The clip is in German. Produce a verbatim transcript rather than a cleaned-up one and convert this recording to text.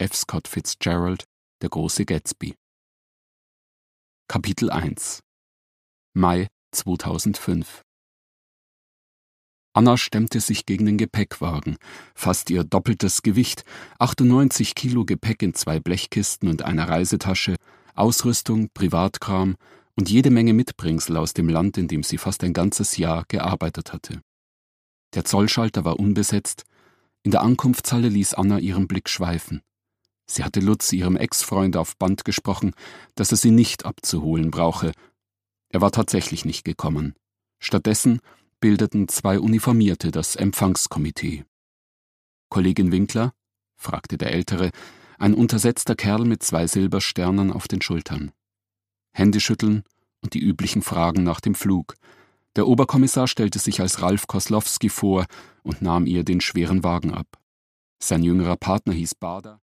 F. Scott Fitzgerald, Der große Gatsby. Kapitel eins. Mai zweitausendfünf. Anna stemmte sich gegen den Gepäckwagen, fast ihr doppeltes Gewicht, achtundneunzig Kilo Gepäck in zwei Blechkisten und einer Reisetasche, Ausrüstung, Privatkram und jede Menge Mitbringsel aus dem Land, in dem sie fast ein ganzes Jahr gearbeitet hatte. Der Zollschalter war unbesetzt, in der Ankunftshalle ließ Anna ihren Blick schweifen. Sie hatte Lutz, ihrem Ex-Freund, auf Band gesprochen, dass er sie nicht abzuholen brauche. Er war tatsächlich nicht gekommen. Stattdessen bildeten zwei Uniformierte das Empfangskomitee. »Kollegin Winkler?« fragte der Ältere, ein untersetzter Kerl mit zwei Silbersternen auf den Schultern. Händeschütteln und die üblichen Fragen nach dem Flug. Der Oberkommissar stellte sich als Ralf Koslowski vor und nahm ihr den schweren Wagen ab. Sein jüngerer Partner hieß Bader.